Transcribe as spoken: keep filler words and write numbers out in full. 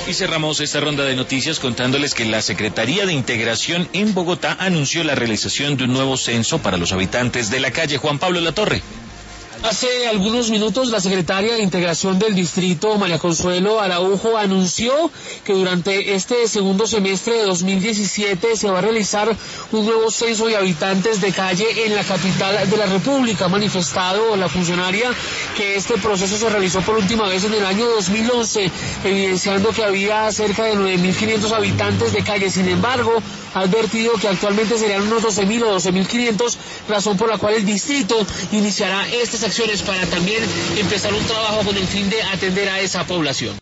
Y cerramos esta ronda de noticias contándoles que la Secretaría de Integración en Bogotá anunció la realización de un nuevo censo para los habitantes de la calle Juan Pablo Latorre. Hace algunos minutos la secretaria de Integración del Distrito, María Consuelo Araujo, anunció que durante este segundo semestre de dos mil diecisiete se va a realizar un nuevo censo de habitantes de calle en la capital de la República. Ha manifestado la funcionaria que este proceso se realizó por última vez en el año dos mil once, evidenciando que había cerca de nueve mil quinientos habitantes de calle. Sin embargo, ha advertido que actualmente serían unos doce mil o doce mil quinientos, razón por la cual el distrito iniciará estas acciones para también empezar un trabajo con el fin de atender a esa población.